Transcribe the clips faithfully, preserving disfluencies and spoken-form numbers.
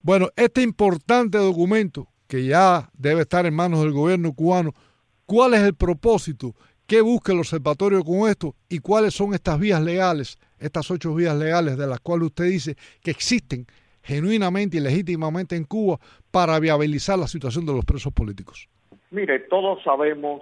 Bueno, este importante documento, que ya debe estar en manos del gobierno cubano, ¿cuál es el propósito? ¿Qué busca el observatorio con esto? ¿Y cuáles son estas vías legales, estas ocho vías legales de las cuales usted dice que existen genuinamente y legítimamente en Cuba para viabilizar la situación de los presos políticos? Mire, todos sabemos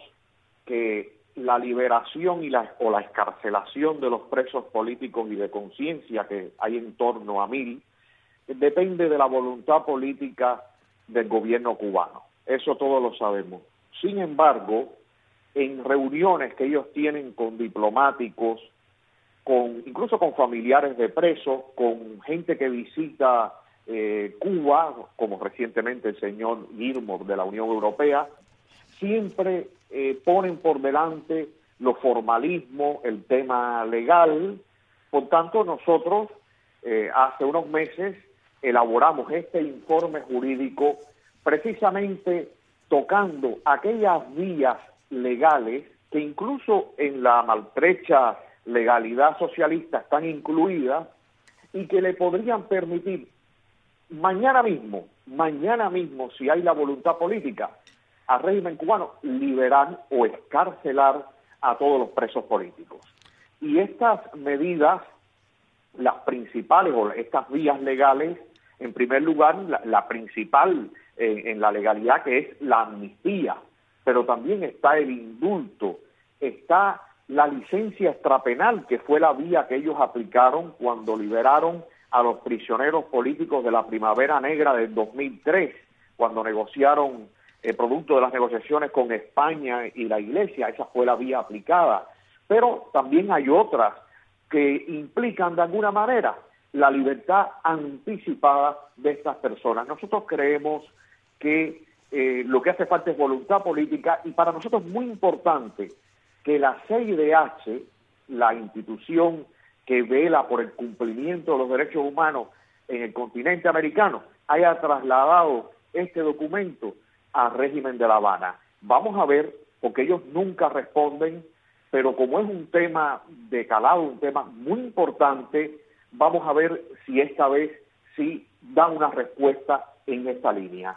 que la liberación y la, o la excarcelación de los presos políticos y de conciencia, que hay en torno a mil, depende de la voluntad política del gobierno cubano. Eso todos lo sabemos. Sin embargo, en reuniones que ellos tienen con diplomáticos, con incluso con familiares de presos, con gente que visita eh, Cuba, como recientemente el señor Gilmore de la Unión Europea, siempre eh, ponen por delante los formalismos, el tema legal. Por tanto, nosotros eh, hace unos meses elaboramos este informe jurídico precisamente tocando aquellas vías legales que incluso en la maltrecha legalidad socialista están incluidas y que le podrían permitir mañana mismo, mañana mismo, si hay la voluntad política, al régimen cubano liberar o excarcelar a todos los presos políticos. Y estas medidas, las principales o estas vías legales, en primer lugar, la, la principal eh, en la legalidad, que es la amnistía, pero también está el indulto, está la licencia extrapenal, que fue la vía que ellos aplicaron cuando liberaron a los prisioneros políticos de la Primavera Negra del dos mil tres, cuando negociaron, eh, producto de las negociaciones con España y la Iglesia. Esa fue la vía aplicada. Pero también hay otras que implican de alguna manera la libertad anticipada de estas personas. Nosotros creemos que eh, lo que hace falta es voluntad política, y para nosotros es muy importante que la C I D H, la institución que vela por el cumplimiento de los derechos humanos en el continente americano, haya trasladado este documento al régimen de La Habana. Vamos a ver, porque ellos nunca responden, pero como es un tema de calado, un tema muy importante, vamos a ver si esta vez sí da una respuesta en esta línea.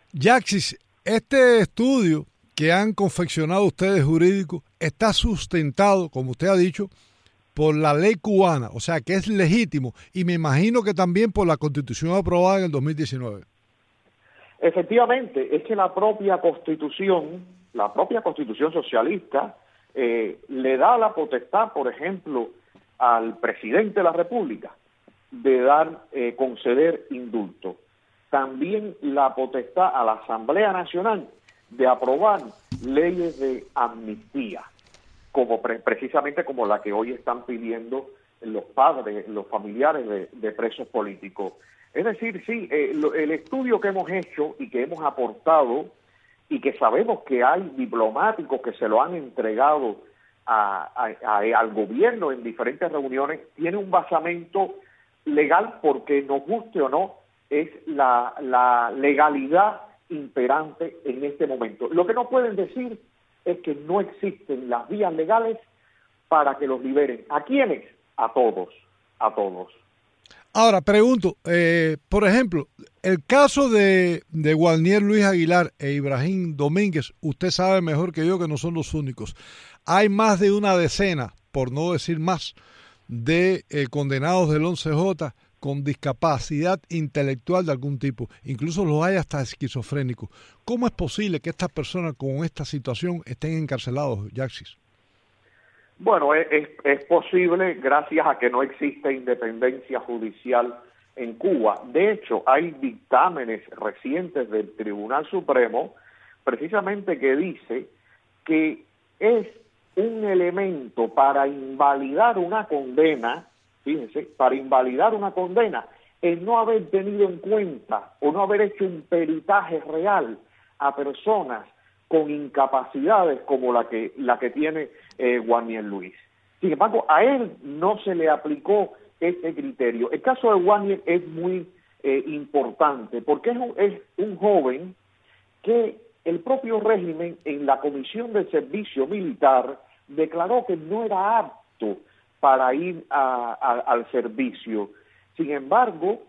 Yaxis, este estudio que han confeccionado ustedes jurídicos está sustentado, como usted ha dicho, por la ley cubana, o sea que es legítimo, y me imagino que también por la Constitución aprobada en el dos mil diecinueve. Efectivamente, es que la propia Constitución, la propia Constitución socialista, eh, le da la potestad, por ejemplo, al presidente de la República de dar, eh, conceder indulto. También la potestad a la Asamblea Nacional de aprobar leyes de amnistía, como pre precisamente como la que hoy están pidiendo los padres, los familiares de, de presos políticos. Es decir, sí, eh, lo, el estudio que hemos hecho y que hemos aportado, y que sabemos que hay diplomáticos que se lo han entregado a, a, a, al gobierno en diferentes reuniones, tiene un basamento legal, porque nos guste o no, es la, la legalidad imperante en este momento. Lo que no pueden decir es que no existen las vías legales para que los liberen. ¿A quiénes? A todos, a todos. Ahora, pregunto, eh, por ejemplo, el caso de, de Guarnier Luis Aguilar e Ibrahim Domínguez, usted sabe mejor que yo que no son los únicos. Hay más de una decena, por no decir más, de eh, condenados del once J con discapacidad intelectual de algún tipo, incluso los hay hasta esquizofrénicos. ¿Cómo es posible que estas personas con esta situación estén encarcelados, Yaxis? Bueno, es, es, es posible gracias a que no existe independencia judicial en Cuba. De hecho, hay dictámenes recientes del Tribunal Supremo precisamente que dice que es un elemento para invalidar una condena, fíjense, para invalidar una condena, el no haber tenido en cuenta o no haber hecho un peritaje real a personas con incapacidades como la que la que tiene eh, Guarnier Luis. Sin embargo, a él no se le aplicó este criterio. El caso de Guarnier es muy eh, importante porque es un, es un joven que el propio régimen en la Comisión de Servicio Militar declaró que no era apto para ir a, a, al servicio. Sin embargo,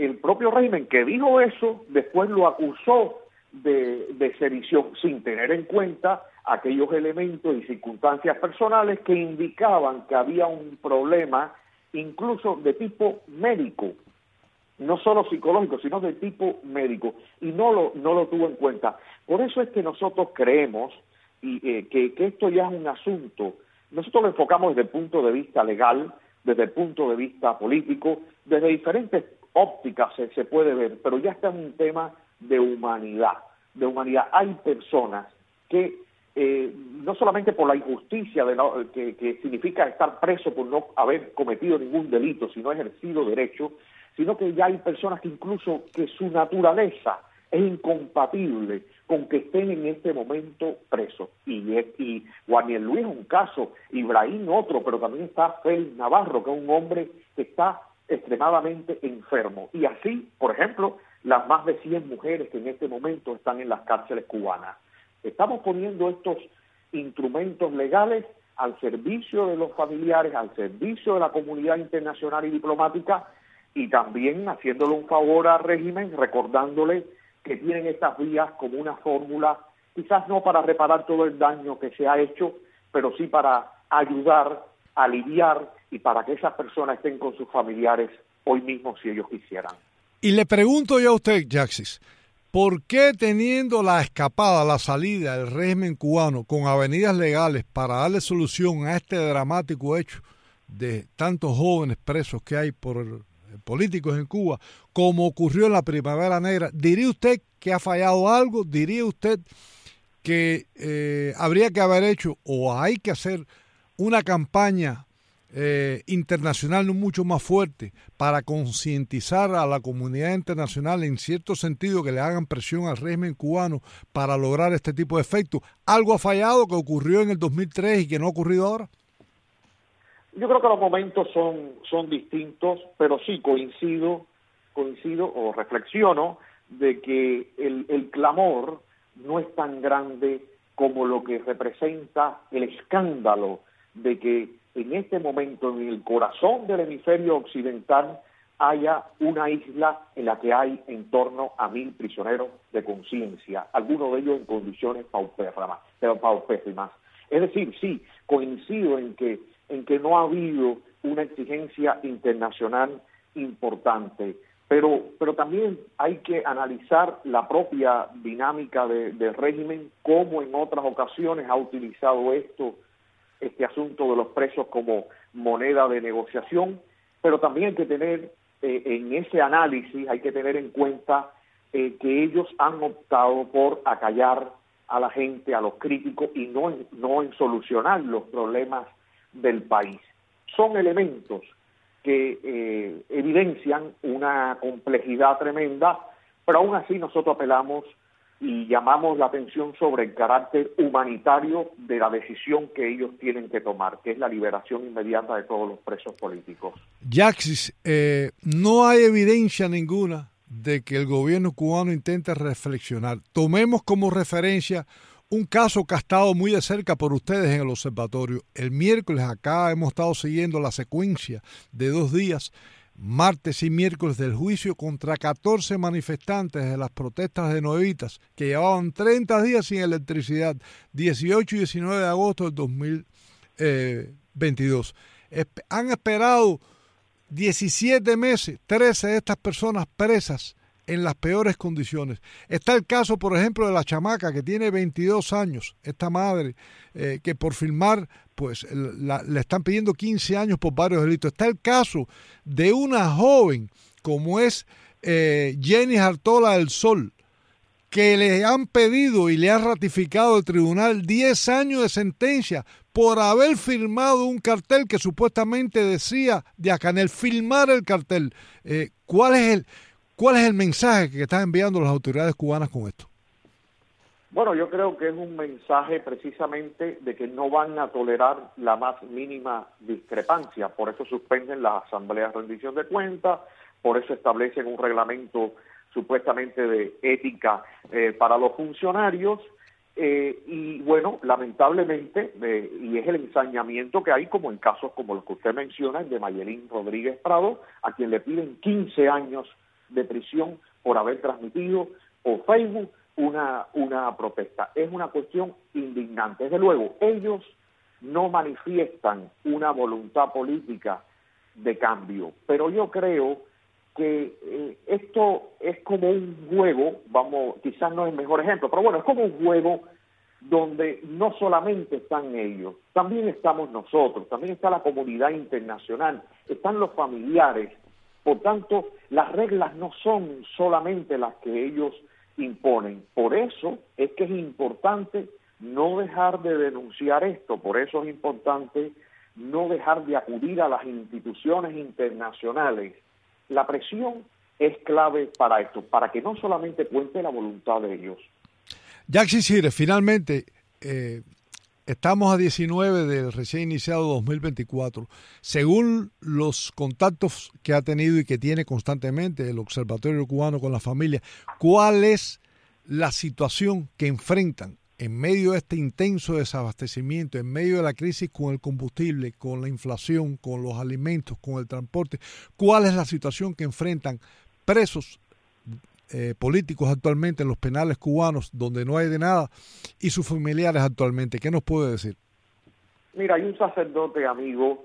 el propio régimen que dijo eso, después lo acusó de, de sedición, sin tener en cuenta aquellos elementos y circunstancias personales que indicaban que había un problema incluso de tipo médico, no solo psicológico, sino de tipo médico, y no lo, no lo tuvo en cuenta. Por eso es que nosotros creemos y, eh, que, que esto ya es un asunto, nosotros lo enfocamos desde el punto de vista legal, desde el punto de vista político, desde diferentes ópticas se, se puede ver, pero ya está en un tema de humanidad, de humanidad. Hay personas que, eh, no solamente por la injusticia de la, que, que significa estar preso por no haber cometido ningún delito, sino ejercido derecho, sino que ya hay personas que incluso que su naturaleza es incompatible con que estén en este momento presos. Y, y Guarnier Luis es un caso, Ibrahim otro, pero también está Félix Navarro, que es un hombre que está extremadamente enfermo. Y así, por ejemplo, las más de cien mujeres que en este momento están en las cárceles cubanas. Estamos poniendo estos instrumentos legales al servicio de los familiares, al servicio de la comunidad internacional y diplomática, y también haciéndole un favor al régimen, recordándole que tienen estas vías como una fórmula, quizás no para reparar todo el daño que se ha hecho, pero sí para ayudar, aliviar y para que esas personas estén con sus familiares hoy mismo si ellos quisieran. Y le pregunto yo a usted, Yaxis, ¿por qué teniendo la escapada, la salida del régimen cubano con avenidas legales para darle solución a este dramático hecho de tantos jóvenes presos que hay por políticos en Cuba, como ocurrió en la Primavera Negra, diría usted que ha fallado algo? ¿Diría usted que eh, habría que haber hecho o hay que hacer una campaña eh, internacional mucho más fuerte para concientizar a la comunidad internacional, en cierto sentido, que le hagan presión al régimen cubano para lograr este tipo de efectos? ¿Algo ha fallado que ocurrió en el dos mil tres y que no ha ocurrido ahora? Yo creo que los momentos son, son distintos, pero sí coincido, coincido o reflexiono de que el, el clamor no es tan grande como lo que representa el escándalo de que en este momento en el corazón del hemisferio occidental haya una isla en la que hay en torno a mil prisioneros de conciencia, algunos de ellos en condiciones paupérrimas. paupérrimas. Es decir, sí, coincido en que en que no ha habido una exigencia internacional importante, pero, pero también hay que analizar la propia dinámica de, del régimen, cómo en otras ocasiones ha utilizado esto, este asunto de los presos como moneda de negociación, pero también hay que tener, eh, en ese análisis, hay que tener en cuenta eh, que ellos han optado por acallar a la gente, a los críticos, y no en, no en solucionar los problemas del país. Son elementos que eh, evidencian una complejidad tremenda, pero aún así nosotros apelamos y llamamos la atención sobre el carácter humanitario de la decisión que ellos tienen que tomar, que es la liberación inmediata de todos los presos políticos. Yaxis, eh, no hay evidencia ninguna de que el gobierno cubano intente reflexionar. Tomemos como referencia un caso que ha estado muy de cerca por ustedes en el observatorio. El miércoles acá hemos estado siguiendo la secuencia de dos días, martes y miércoles, del juicio contra catorce manifestantes de las protestas de Nuevitas que llevaban treinta días sin electricidad, dieciocho y diecinueve de agosto del dos mil veintidós. Espe- han esperado diecisiete meses, trece de estas personas presas en las peores condiciones. Está el caso, por ejemplo, de la chamaca que tiene veintidós años, esta madre, eh, que por filmar, pues la, le están pidiendo quince años por varios delitos. Está el caso de una joven, como es eh, Jenny Artola del Sol, que le han pedido y le ha ratificado el tribunal diez años de sentencia por haber firmado un cartel que supuestamente decía Diacanel, filmar el cartel. Eh, ¿cuál es el ¿Cuál es el mensaje que están enviando las autoridades cubanas con esto? Bueno, yo creo que es un mensaje precisamente de que no van a tolerar la más mínima discrepancia. Por eso suspenden las asambleas de rendición de cuentas, por eso establecen un reglamento supuestamente de ética eh, para los funcionarios. Eh, y bueno, lamentablemente, eh, y es el ensañamiento que hay como en casos como los que usted menciona, el de Mayelín Rodríguez Prado, a quien le piden quince años de prisión por haber transmitido por Facebook una, una protesta. Es una cuestión indignante. Desde luego, ellos no manifiestan una voluntad política de cambio, pero yo creo que eh, esto es como un juego, vamos, quizás no es el mejor ejemplo, pero bueno, es como un juego donde no solamente están ellos, también estamos nosotros, también está la comunidad internacional, están los familiares. Por tanto, las reglas no son solamente las que ellos imponen. Por eso es que es importante no dejar de denunciar esto, por eso es importante no dejar de acudir a las instituciones internacionales. La presión es clave para esto, para que no solamente cuente la voluntad de ellos. Yaxi Cires, finalmente, eh, estamos a diecinueve del recién iniciado dos mil veinticuatro. Según los contactos que ha tenido y que tiene constantemente el Observatorio Cubano con la familia, ¿cuál es la situación que enfrentan en medio de este intenso desabastecimiento, en medio de la crisis con el combustible, con la inflación, con los alimentos, con el transporte? ¿Cuál es la situación que enfrentan presos eh, políticos actualmente en los penales cubanos, donde no hay de nada, y sus familiares actualmente? ¿Qué nos puede decir? Mira, hay un sacerdote amigo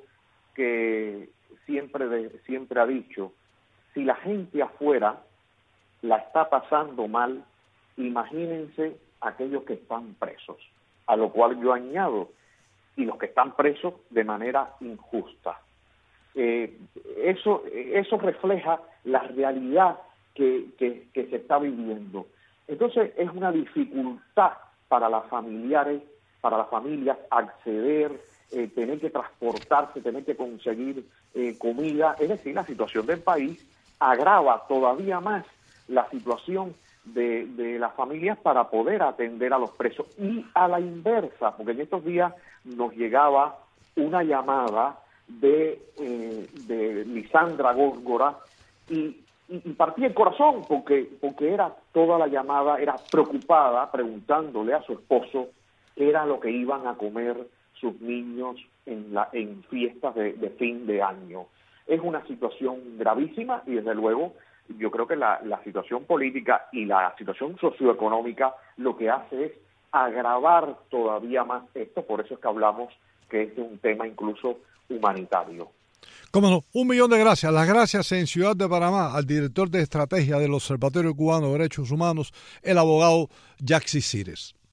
que siempre, de, siempre ha dicho, si la gente afuera la está pasando mal, imagínense aquellos que están presos, a lo cual yo añado, y los que están presos de manera injusta. Eh, eso, eso refleja la realidad que, que, que se está viviendo. Entonces es una dificultad para las familiares, para las familias acceder, eh, tener que transportarse, tener que conseguir eh, comida, es decir, la situación del país agrava todavía más la situación De, de las familias para poder atender a los presos, y a la inversa, porque en estos días nos llegaba una llamada de, eh, de Lisandra Góngora y, y, y partía el corazón porque, porque era toda la llamada, era preocupada, preguntándole a su esposo qué era lo que iban a comer sus niños en, la, en fiestas de, de fin de año. Es una situación gravísima y desde luego yo creo que la, la situación política y la situación socioeconómica lo que hace es agravar todavía más esto, por eso es que hablamos que este es un tema incluso humanitario. Cómo no, un millón de gracias. Las gracias en Ciudad de Panamá al director de estrategia del Observatorio Cubano de Derechos Humanos, el abogado Yaxi Cires.